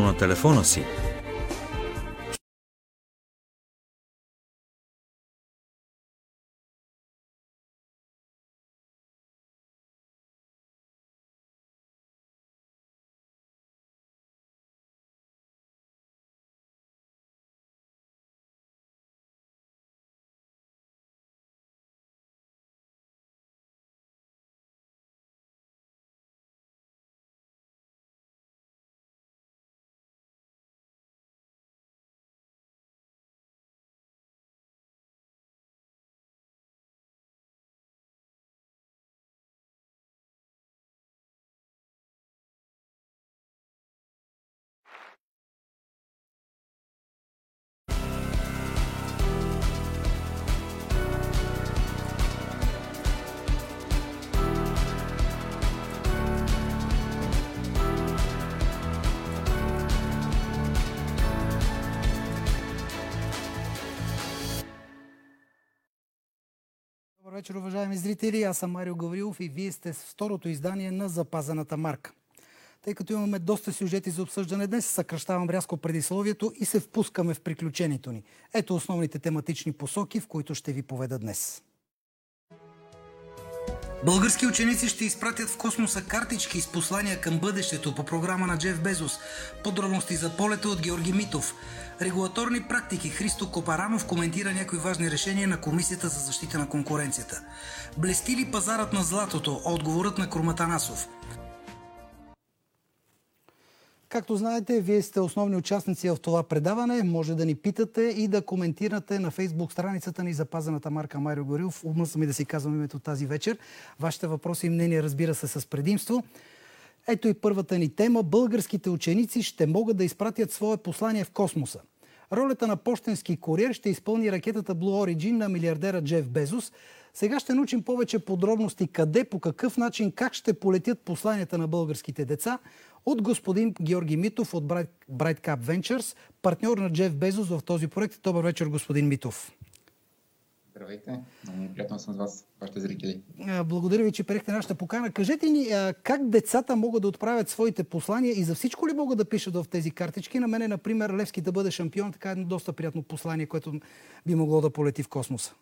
съобщението на телефона си. Добър вечер, уважаеми зрители. Аз съм Марио Гаврилов и вие сте с второто издание на Запазената марка. Тъй като имаме доста сюжети за обсъждане днес, съкращавам рязко предисловието и се впускаме в приключението ни. Ето основните тематични посоки, в които ще ви поведа днес. Български ученици ще изпратят в космоса картички с послания към бъдещето по програма на Джеф Безос. Подробности за полета от Георги Митов. Регулаторни практики. Христо Копаранов коментира някои важни решения на Комисията за защита на конкуренцията. Блести ли пазарът на златото? Отговорът на Крум Атанасов. Както знаете, вие сте основни участници в това предаване. Може да ни питате и да коментирате на Фейсбук страницата ни Запазената марка Марио Гаврилов. Умна съм и да си казвам името тази вечер. Вашите въпроси и мнения, разбира се, с предимство. Ето и първата ни тема. Българските ученици ще могат да изпратят свое послание в космоса. Ролята на пощенски куриер ще изпълни ракетата Blue Origin на милиардера Джеф Безос. Сега ще научим повече подробности къде, по какъв начин, как ще полетят посланията на българските деца от господин Георги Митов от Brightcap Ventures, партньор на Джеф Безос в този проект. Добър вечер, господин Митов. Здравейте, много ми е приятно съм с вас, вашите зрители. Благодаря ви, че приехте нашата покана. Кажете ни как децата могат да отправят своите послания и за всичко ли могат да пишат в тези картички? На мене, например, Левски да бъде шампион, така е едно доста приятно послание, което би могло да полети в космоса.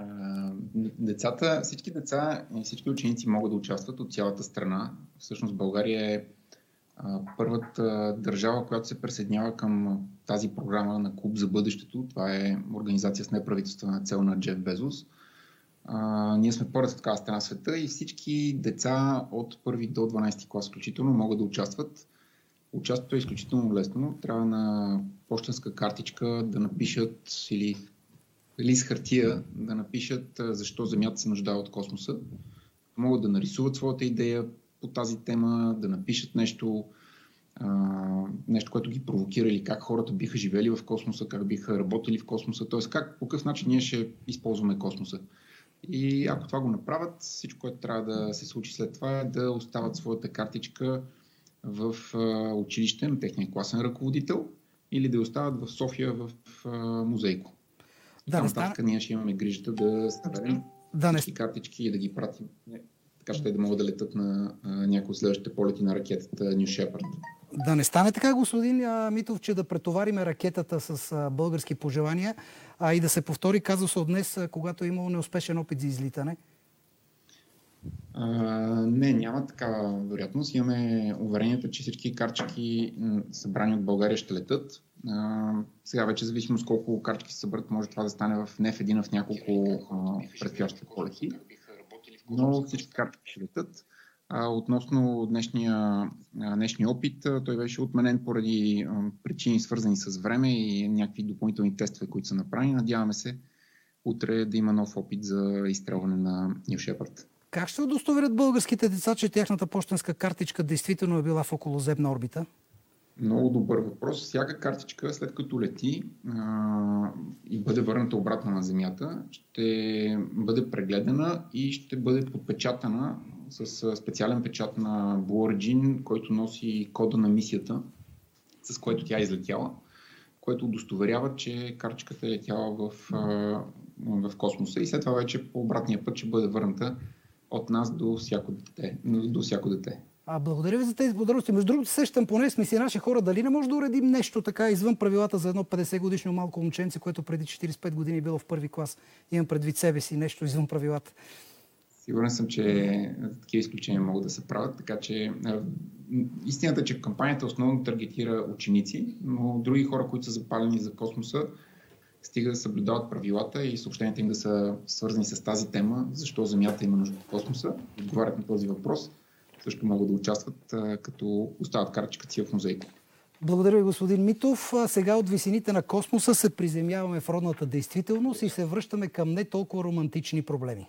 Всички деца и всички ученици могат да участват от цялата страна. Всъщност България е първата държава, която се присъединява към тази програма на Клуб за бъдещето. Това е организация с неправителствена цел на Джеф Безос. Ние сме първата такава страна в света и всички деца от 1 до 12 клас включително могат да участват. Участието е изключително лесно. Трябва на пощенска картичка да напишат или лист хартия да напишат защо Земята се нуждае от космоса. Могат да нарисуват своята идея по тази тема, да напишат нещо, което ги провокира или как хората биха живели в космоса, как биха работили в космоса, т.е. по какъв начин ние ще използваме космоса. И ако това го направят, всичко, което трябва да се случи след това е да остават своята картичка в училище на техния класен ръководител или да я остават в София в музейко. Нататък ние ще имаме грижата да съберем всички картички и да ги пратим. Така ще да могат да летат на някои от следващите полети на ракетата New Shepard. Да не стане така, господин Митов, че да претовариме ракетата с български пожелания, и да се повтори казуса от днес, когато е имало неуспешен опит за излитане? Не, няма такава вероятност. Имаме уверението, че всички картички събрани от България ще летат. Сега вече зависимо с колко картички се съберат, може това да стане не в един, а в няколко предстоящи полети. Но всички картички ще летат. Относно днешния опит, той беше отменен поради причини свързани с време и някакви допълнителни тестове, които са направени. Надяваме се утре да има нов опит за изстрелване на New Shepard. Как ще удостоверят българските деца, че тяхната пощенска картичка действително е била в околоземна орбита? Много добър въпрос. Всяка картичка, след като лети и бъде върната обратно на Земята, ще бъде прегледана и ще бъде подпечатана с специален печат на Blue Origin, който носи кода на мисията, с който тя е излетяла, което удостоверява, че картичката е летяла в космоса и след това вече по обратния път ще бъде върната от нас до всяко дете. Благодаря ви за тези подробности. Между другото, сещам, поне сме си наши хора, дали не може да уредим нещо така извън правилата за едно 50-годишно малко момченце, което преди 45 години било в първи клас. Имам предвид себе си нещо извън правилата. Сигурен съм, че такива изключения могат да се правят, така че истината е, че кампанията основно таргетира ученици, но други хора, които са запалени за космоса, стига да съблюдават правилата и съобщенията им да са свързани с тази тема, защо Земята има нужда от космоса, отговарят на този въпрос, също могат да участват, като остават картичката си в музейка. Благодаря ви, господин Митов. Сега от висините на космоса се приземяваме в родната действителност и се връщаме към не толкова романтични проблеми.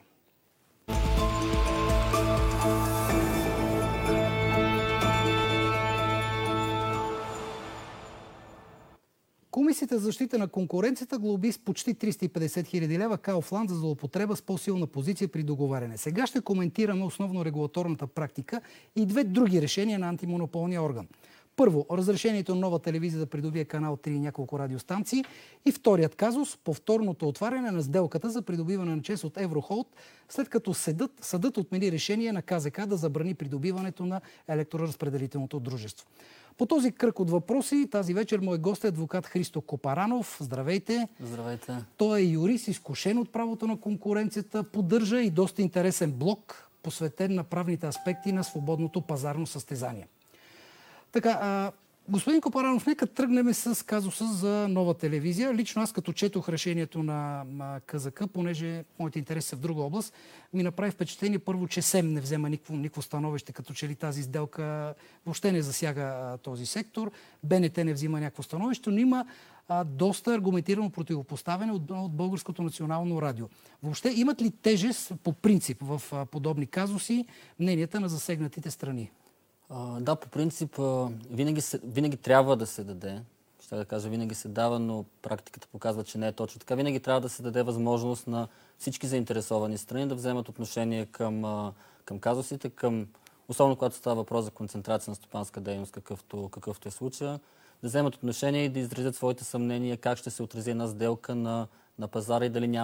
Комисията за защита на конкуренцията глоби с почти 350 хиляди лева Kaufland за злоупотреба с по-силна позиция при договаряне. Сега ще коментираме основно регулаторната практика и две други решения на антимонополния орган. Първо, разрешението на Нова телевизия да придобие канал 3 и няколко радиостанции. И вторият казус, повторното отваряне на сделката за придобиване на ЧЕЗ от Еврохолд, след като съдът отмени решение на КЗК да забрани придобиването на електроразпределителното дружество. По този кръг от въпроси тази вечер мой гост е адвокат Христо Копаранов. Здравейте! Здравейте! Той е юрист, изкушен от правото на конкуренцията, поддържа и доста интересен блог, посветен на правните аспекти на свободното пазарно състезание. Така, господин Копаранов, нека тръгнем с казуса за Нова телевизия. Лично аз, като четох решението на КЗК, понеже моите интереси са в друга област, ми направи впечатление първо, че СЕМ не взема никакво становище, като че ли тази сделка въобще не засяга този сектор. БНТ не взима някакво становище, но има доста аргументирано противопоставяне от Българското национално радио. Въобще имат ли тежест по принцип в подобни казуси мненията на засегнатите страни? Да, по принцип винаги трябва да се даде. Ще да кажа, винаги се дава, но практиката показва, че не е точно така. Винаги трябва да се даде възможност на всички заинтересовани страни да вземат отношение към казусите, особено когато става въпрос за концентрация на стопанска дейност, какъвто е случая, да вземат отношение и да изразят своите съмнения как ще се отрази една сделка на пазара и дали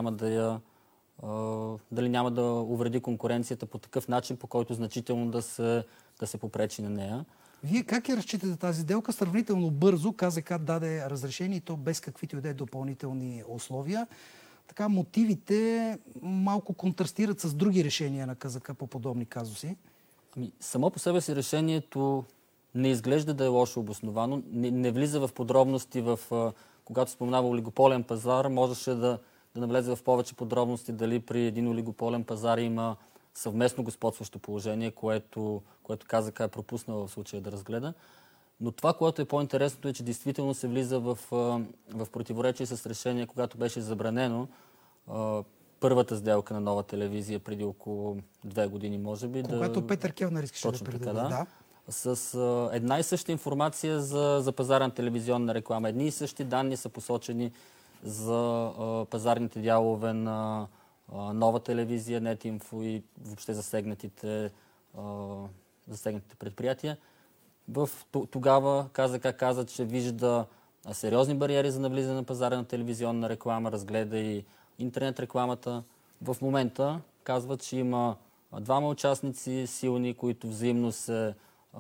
няма да увреди конкуренцията по такъв начин, по който значително да се попречи на нея. Вие как я разчитате тази сделка? Сравнително бързо КЗК даде разрешение и то без каквито и да е допълнителни условия. Така мотивите малко контрастират с други решения на КЗК по подобни казуси. Само по себе си решението не изглежда да е лошо обосновано. Не влиза в подробности, когато споменава олигополен пазар, можеше да навлезе в повече подробности дали при един олигополен пазар има съвместно господстващо положение, което КЗК е пропуснал в случая да разгледа. Но това, което е по-интересното е, че действително се влиза в противоречие с решение, когато беше забранено първата сделка на Нова телевизия преди около 2 години, може би. Когато Петър Келнер искаше да придобие. Да. С една и съща информация за пазарна телевизионна реклама. Едни и същи данни са посочени за пазарните дялове на Нова телевизия, Нетинфо и въобще засегнатите предприятия. Тогава КЗК каза, че вижда сериозни бариери за навлизане на пазара на телевизионна реклама, разгледа и интернет рекламата. В момента казва, че има двама участници силни, които взаимно се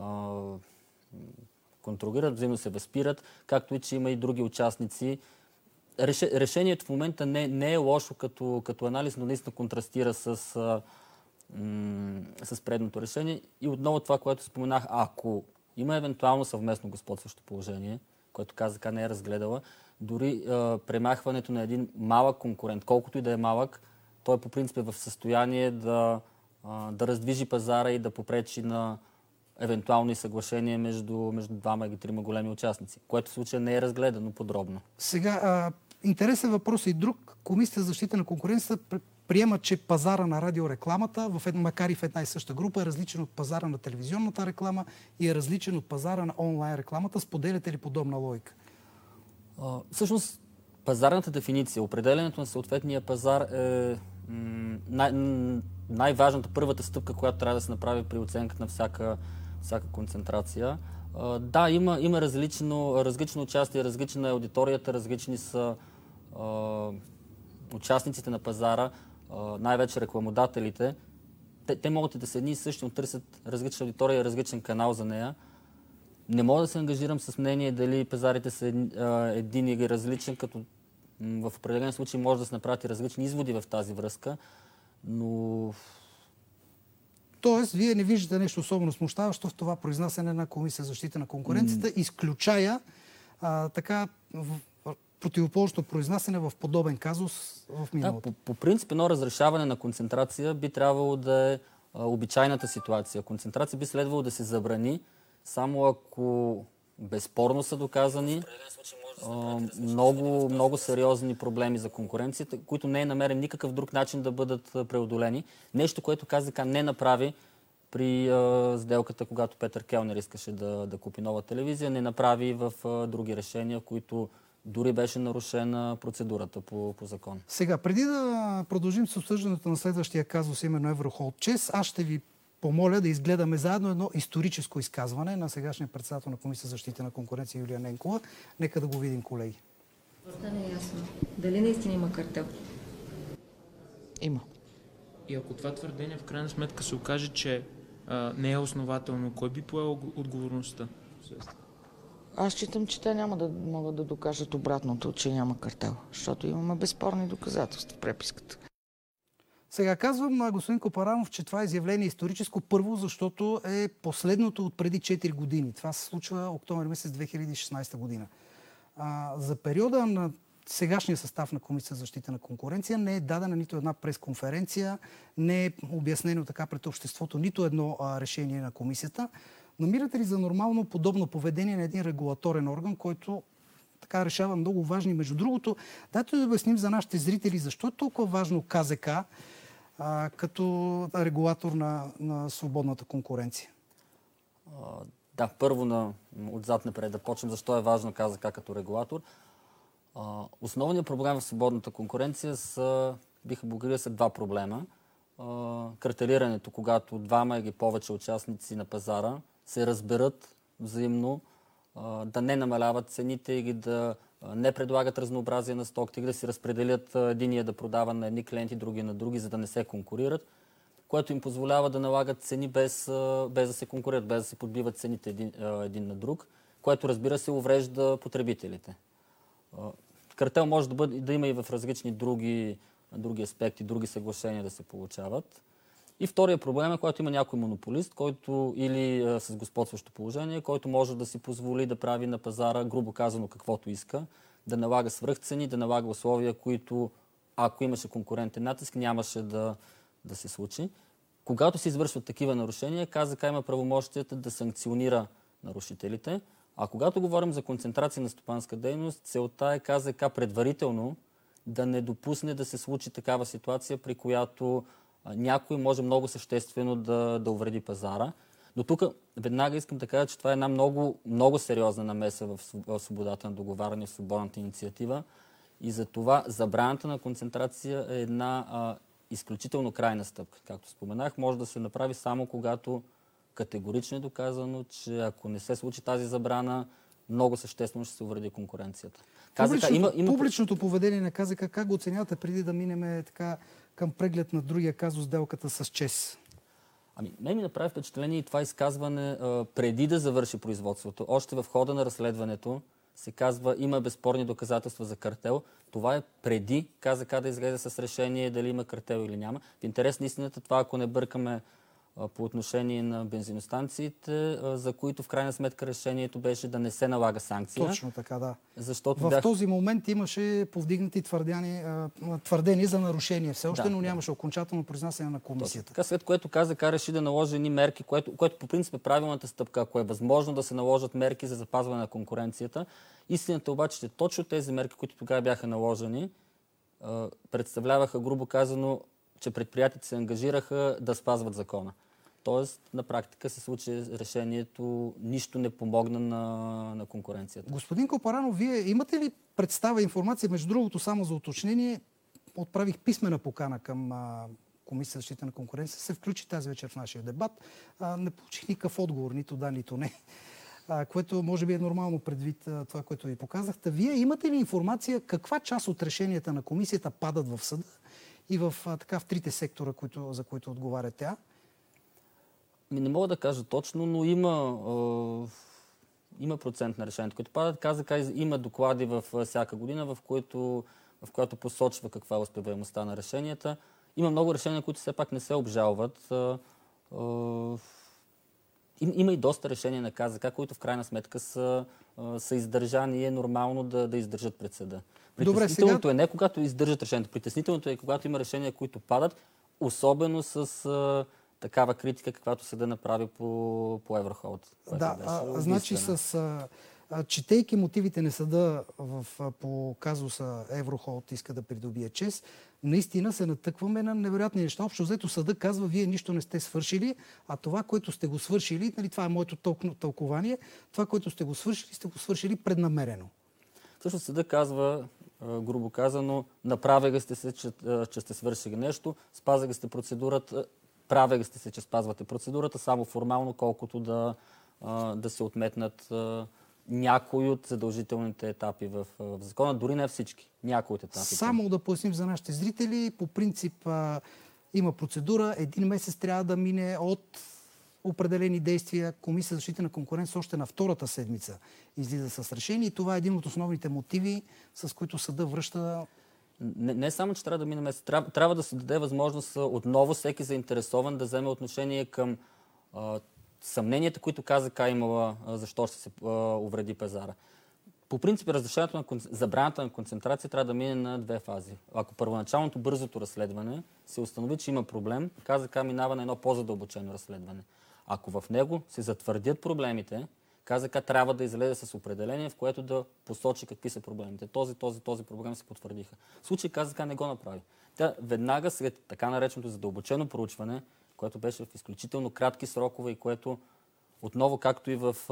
контролират, взаимно се възпират, както и че има и други участници. Решението в момента не е лошо като анализ, но наистина контрастира с предното решение. И отново това, което споменах, ако има евентуално съвместно господстващо положение, което КЗК не е разгледала, дори премахването на един малък конкурент, колкото и да е малък, той по принцип е в състояние да раздвижи пазара и да попречи на евентуално и съглашение между двама или трима големи участници, което в случая не е разгледано подробно. Сега, интересен въпрос и друг. Комисията за защита на конкуренцията приема, че пазара на радиорекламата, макар и в една и съща група, е различен от пазара на телевизионната реклама и е различен от пазара на онлайн рекламата. Споделяте ли подобна логика? Всъщност, пазарната дефиниция, определенето на съответния пазар е най-важната, първата стъпка, която трябва да се направи при оценката на всяка концентрация. Да, има различно участие, различна е аудиторията, различни са участниците на пазара, най-вече рекламодателите. те могат да са едни и същи, но търсят различна аудитория и различен канал за нея. Не мога да се ангажирам с мнение дали пазарите са един или различен, като в определен случай може да се направят и различни изводи в тази връзка, но... Тоест, вие не виждате нещо особено смущаващо в това произнасяне на Комисия за защита на конкуренцията, изключая така противоположното произнасяне в подобен казус в миналото. Да, по принцип, едно разрешаване на концентрация би трябвало да е обичайната ситуация. Концентрация би следвало да се забрани, само ако безспорно са доказани много сериозни проблеми за конкуренцията, които не е намерен никакъв друг начин да бъдат преодолени. Нещо, което КЗК не направи при сделката, когато Петър Келнер искаше да купи нова телевизия, не направи в други решения, в които дори беше нарушена процедурата по закон. Сега, преди да продължим с обсъждането на следващия казус, именно Еврохолд ЧЕЗ, аз ще ви помоля да изгледаме заедно едно историческо изказване на сегашния председател на Комисия за защита на конкуренция Юлия Ненкова. Нека да го видим, колеги. Да не е ясно. Дали наистина има картел? Има. И ако това твърдение в крайна сметка се окаже, че не е основателно, кой би поел отговорността? Аз считам, че те няма да могат да докажат обратното, че няма картел, защото имаме безспорни доказателства в преписката. Сега казвам, господин Копаранов, че това изявление е историческо първо, защото е последното от преди 4 години. Това се случва октомври месец 2016 година. За периода на сегашния състав на Комисия за защита на конкуренция не е дадена нито една пресконференция, не е обяснено така пред обществото нито едно решение на комисията. Намирате ли за нормално подобно поведение на един регулаторен орган, който така решава много важни? Между другото, дайте да обясним за нашите зрители защо е толкова важно КЗК като регулатор на свободната конкуренция. Да, първо отзад напред да почнем защо е важно КЗК като регулатор. Основният проблем в свободната конкуренция биха могли са два проблема. Картелирането, когато двама или повече участници на пазара се разберат взаимно, да не намаляват цените или да не предлагат разнообразие на стоките, или да си разпределят единия да продава на едни клиенти, други на други, за да не се конкурират, което им позволява да налагат цени без да се конкурират, без да се подбиват цените един на друг, което разбира се уврежда потребителите. Картел може да има и в различни други аспекти, други съглашения да се получават. И втория проблем е, когато има някой монополист, който или с господстващо положение, който може да си позволи да прави на пазара, грубо казано, каквото иска, да налага свръхцени, да налага условия, които, ако имаше конкурентен натиск, нямаше да се случи. Когато се извършват такива нарушения, КЗК има правомощията да санкционира нарушителите. А когато говорим за концентрация на стопанска дейност, целта е КЗК предварително да не допусне да се случи такава ситуация, при която някой може много съществено да увреди пазара. До тук веднага искам да кажа, че това е една много, много сериозна намеса в свободата на договаряне, в свободната инициатива. И за това забраната на концентрация е една изключително крайна стъпка. Както споменах, може да се направи само когато категорично е доказано, че ако не се случи тази забрана, много съществено ще се увреди конкуренцията. Публичното поведение на КЗК, как го оценявате преди да минем така към преглед на другия казус, сделката с ЧЕЗ? Мен ми направи впечатление и това изказване преди да завърши производството. Още в хода на разследването се казва, има безспорни доказателства за картел. Това е преди КЗК да излезе с решение дали има картел или няма. В интерес на истината, това ако не бъркаме по отношение на бензиностанциите, за които в крайна сметка решението беше да не се налага санкция. Точно така, да. Защото в този момент имаше повдигнати твърдения за нарушение все още, но нямаше окончателно произнасяне на комисията. Така, след което КЗК реши да наложи едни мерки, което по принцип е правилната стъпка, ако е възможно да се наложат мерки за запазване на конкуренцията. Истината обаче, че точно тези мерки, които тогава бяха наложени, представляваха, грубо казано, че предприятията се ангажираха да спазват закона. Тоест, на практика се случи решението, нищо не помогна на конкуренцията. Господин Копаранов, вие имате ли представа, информация, между другото, само за уточнение, отправих писмена покана към Комисия за защита на конкуренция, се включи тази вечер в нашия дебат. Не получих никакъв отговор, нито да, нито не. Което може би е нормално предвид това, което ви показахте. Вие имате ли информация каква част от решенията на комисията падат в съда и в трите сектора, за които отговаря тя? Не мога да кажа точно, но има процент на решението, които падат. КЗК има доклади в всяка година, в която посочва каква е успеваемостта на решенията. Има много решения, които все пак не се обжалват. Има и доста решения на КЗК, които в крайна сметка са издържани и е нормално да издържат пред съда. Притеснителното е не когато издържат решението. Притеснителното е когато има решения, които падат, особено с такава критика, каквато съда направи по Еврохолд. Значи четейки мотивите на съда по казуса Еврохолд иска да придобие ЧЕЗ, наистина се натъкваме на невероятни неща. Общо взето съда казва, вие нищо не сте свършили, а това, което сте го свършили, нали, това е моето тълкование, това, което сте го свършили преднамерено. Също съда казва, грубо казано, направили сте се, че сте свършили нещо, спазили сте процедурата, правили сте се, че спазвате процедурата, само формално, колкото да се отметнат някои от задължителните етапи в закона, дори не всички, някои от етапите. Само да поясним за нашите зрители, по принцип има процедура, 1 месец трябва да мине от определени действия. Комисия за защита на конкуренция още на втората седмица излиза с решение и това е един от основните мотиви, с които съда връща. Не само, че трябва да мине месец, трябва да се даде възможност отново всеки заинтересован да вземе отношение към съмненията, които КЗК имала, защо ще се увреди пазара. По принцип, забраната на концентрация трябва да мине на 2 фази. Ако първоначалното бързото разследване се установи, че има проблем, КЗК минава на едно по-задълбочено разследване. Ако в него се затвърдят проблемите, КЗК трябва да излезе с определение, в което да посочи какви са проблемите. Този проблем се потвърдиха. В случай КЗК не го направи. Тя веднага след така нареченото задълбочено проучване, което беше в изключително кратки срокове и което отново, както и в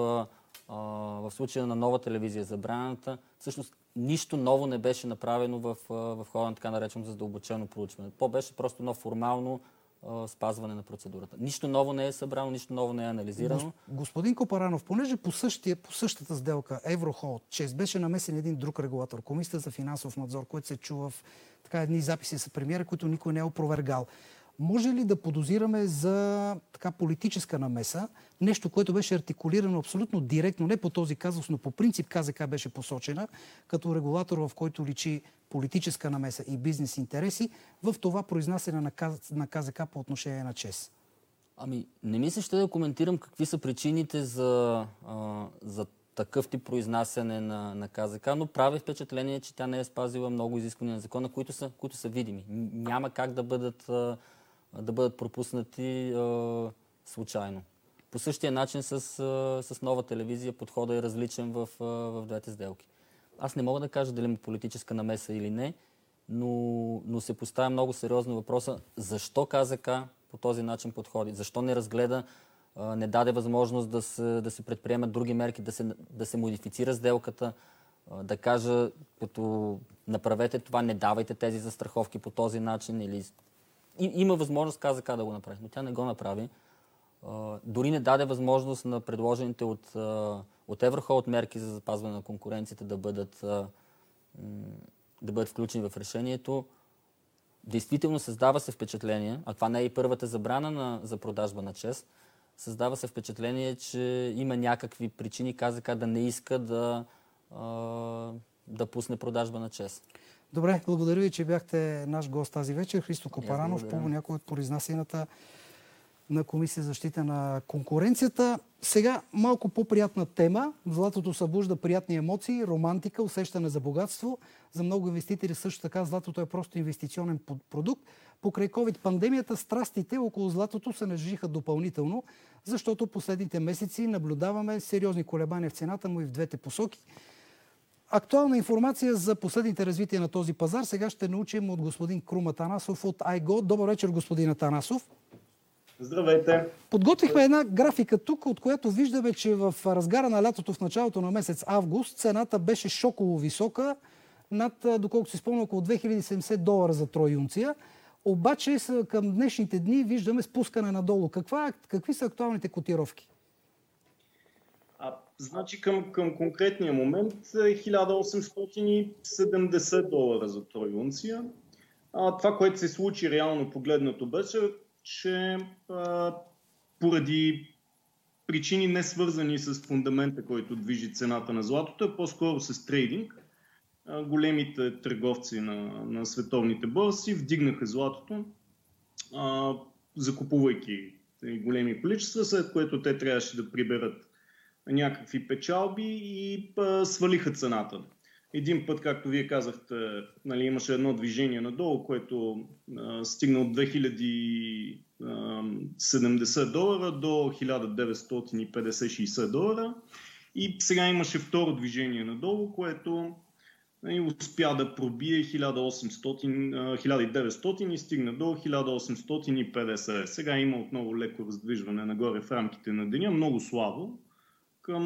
случая на Нова телевизия забраната, всъщност нищо ново не беше направено в хода на така нареченото задълбочено проучване. Беше просто едно формално спазване на процедурата. Нищо ново не е събрано, нищо ново не е анализирано. Господин Копаранов, понеже по същата сделка Еврохолд, ЧЕЗ беше намесен един друг регулатор, Комисията за финансов надзор, който се чува в едни записи с премиера, които никой не е опровергал. Може ли да подозираме за политическа намеса, нещо, което беше артикулирано абсолютно директно, не по този казус, но по принцип КЗК беше посочена като регулатор, в който личи политическа намеса и бизнес интереси, в това произнасяне на КЗК по отношение на ЧЕЗ? Не мисля, ще да коментирам какви са причините за такъв тип произнасяне на КЗК, но прави впечатление, че тя не е спазила много изисквания на закона, които са видими. Няма как да бъдат пропуснати случайно. По същия начин с Нова телевизия подходът е различен в двете сделки. Аз не мога да кажа дали има политическа намеса или не, но се поставя много сериозно въпроса защо КЗК по този начин подходи, защо не разгледа, не даде възможност да се предприемат други мерки, да се модифицира сделката, да кажа, като направете това, не давайте тези застраховки по този начин. Или има възможност КЗК да го направи, но тя не го направи. Дори не даде възможност на предложените от Еврохолд мерки за запазване на конкуренцията да бъдат включени в решението. Действително създава се впечатление, а това не е и първата забрана за продажба на ЧЕЗ, създава се впечатление, че има някакви причини КЗК да не иска да пусне продажба на ЧЕЗ. Добре, благодаря ви, че бяхте наш гост тази вечер. Христо Копаранов, по някои от произнасянията на Комисия за защита на конкуренцията. Сега малко по-приятна тема. Златото събужда приятни емоции, романтика, усещане за богатство. За много инвеститори също така златото е просто инвестиционен продукт. Покрай COVID-пандемията страстите около златото се нажиха допълнително, защото последните месеци наблюдаваме сериозни колебания в цената му и в двете посоки. Актуална информация за последните развития на този пазар сега ще научим от господин Крум Атанасов от iGo. Добър вечер, господин Атанасов. Здравейте! Подготвихме една графика тук, от която виждаме, че в разгара на лятото в началото на месец август цената беше шоково висока, над, доколкото си спомня, около $2070 за трой унция. Обаче към днешните дни виждаме спускане надолу. Какви са актуалните котировки? Значи към конкретния момент $1870 за трой унция. Това, което се случи реално погледнато беше, че поради причини не свързани с фундамента, който движи цената на златото, а по-скоро с трейдинг. Големите търговци на световните борси вдигнаха златото, закупувайки големи количества, след което те трябваше да приберат някакви печалби и свалиха цената. Един път, както вие казахте, имаше едно движение надолу, което стигна от $2070 до $1950-60. И сега имаше второ движение надолу, което успя да пробие 1900 и стигна до 1850. Сега има отново леко раздвижване нагоре в рамките на деня, много слабо, към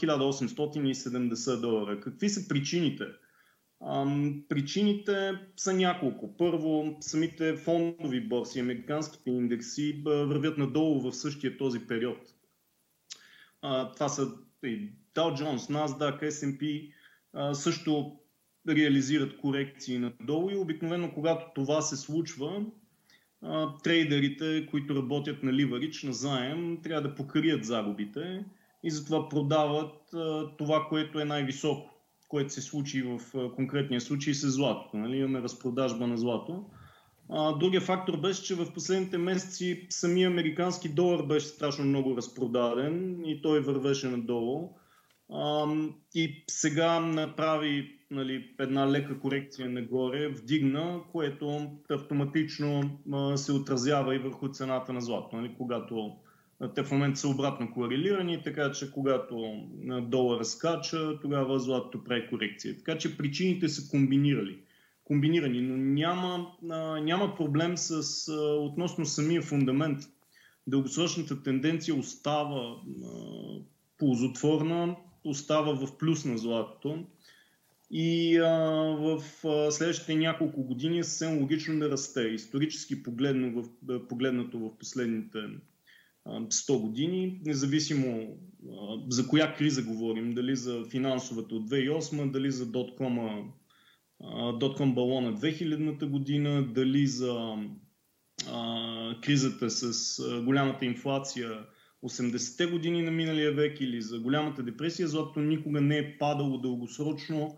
$1870. Какви са причините? Причините са няколко. Първо, самите фондови борси, американските индекси вървят надолу в същия този период. Това са Dow Jones, NASDAQ, S&P, също реализират корекции надолу и обикновено когато това се случва, трейдерите, които работят на ливарич, на заем, трябва да покрият загубите и затова продават това, което е най-високо, което се случи в конкретния случай с златото. Имаме разпродажба на злато. Другия фактор беше, че в последните месеци самия американски долар беше страшно много разпродаден и той вървеше надолу. И сега направи една лека корекция нагоре, вдигна, което автоматично се отразява и върху цената на злато. Когато те в момента са обратно корелирани, така че когато долара скача, тогава златото прави корекция. Така че причините са комбинирани, но няма проблем относно самия фундамент. Дългосрочната тенденция остава ползотворна, остава в плюс на златото и в следващите няколко години е съвсем логично да расте. Исторически погледнато в последните 100 години, независимо за коя криза говорим, дали за финансовата от 2008, дали за дотком балона 2000-та година, дали за кризата с голямата инфлация 80-те години на миналия век или за голямата депресия, златото никога не е падало дългосрочно,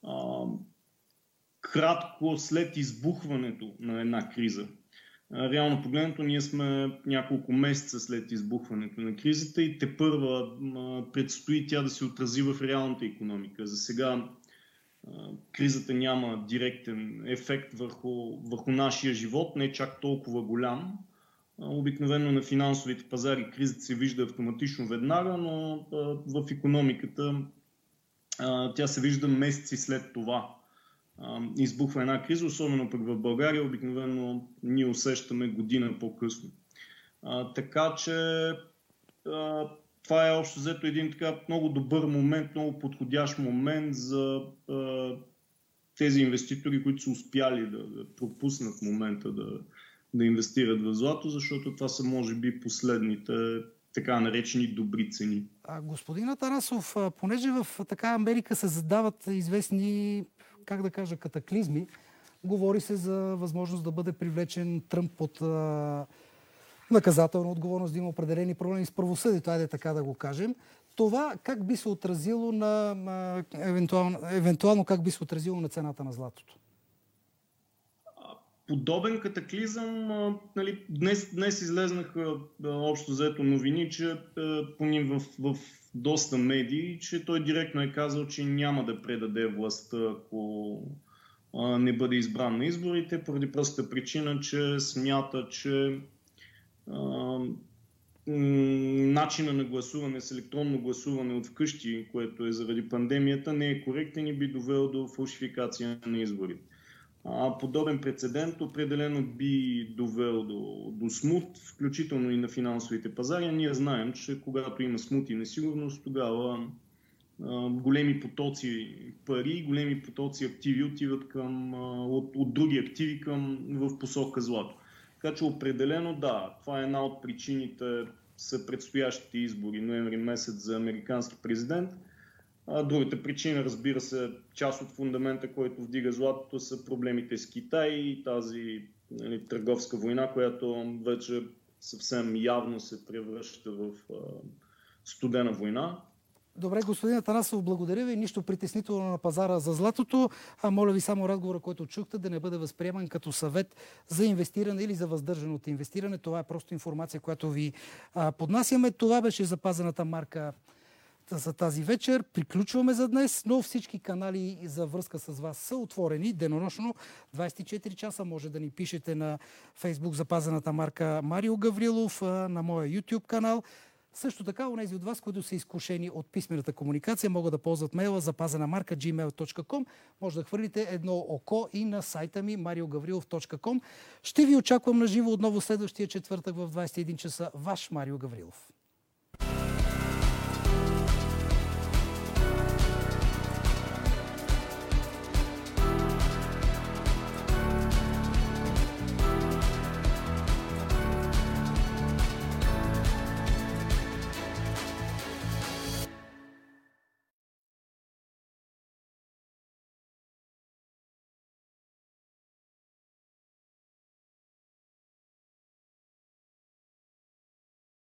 кратко след избухването на една криза. Реално погледнато, ние сме няколко месеца след избухването на кризата и тепърва предстои тя да се отрази в реалната икономика. За сега кризата няма директен ефект върху нашия живот, не е чак толкова голям. Обикновено на финансовите пазари кризата се вижда автоматично веднага, но в икономиката тя се вижда месеци след това. Избухва една криза, особено пък в България, обикновено ние усещаме година по-късно. Така че това е общо взето един така много добър момент, много подходящ момент за тези инвеститори, които са успяли да пропуснат момента да инвестират в злато, защото това са може би последните така наречени добри цени. Господин Атанасов, понеже в така Америка се задават известни, как да кажа, катаклизми, говори се за възможност да бъде привлечен Тръмп под наказателна отговорност, да има определени проблеми с правосъдието, айде така да го кажем. Това как би се отразило евентуално как би се отразило на цената на златото? Подобен катаклизъм, днес излезнаха общо взето новини, че поне в доста медии, че той директно е казал, че няма да предаде властта, ако не бъде избран на изборите, поради простата причина, че смята, че начина на гласуване с електронно гласуване от вкъщи, което е заради пандемията, не е коректен и би довел до фалшификация на изборите. Подобен прецедент определено би довел до смут, включително и на финансовите пазари. Ние знаем, че когато има смут и несигурност, тогава големи потоци пари, големи потоци активи отиват от други активи в посока злато. Така че определено да, това е една от причините са предстоящите избори ноември месец за американски президент. Другата причина, разбира се, част от фундамента, който вдига златото, са проблемите с Китай и тази търговска война, която вече съвсем явно се превръща в студена война. Добре, господин Атанасов, благодаря ви. Нищо притеснително на пазара за златото. Моля ви само разговора, който чухте, да не бъде възприеман като съвет за инвестиране или за въздържане от инвестиране. Това е просто информация, която ви поднасяме. Това беше запазената марка за тази вечер. Приключваме за днес, но всички канали за връзка с вас са отворени денонощно. 24 часа може да ни пишете на Facebook запазената марка Марио Гаврилов, на моя YouTube канал. Също така, онези от вас, които са изкушени от писмената комуникация, могат да ползват мейла запазена марка gmail.com. Може да хвърлите едно око и на сайта ми mariogavrilov.com. Ще ви очаквам на живо отново следващия четвъртък в 21 часа. Ваш Марио Гаврилов.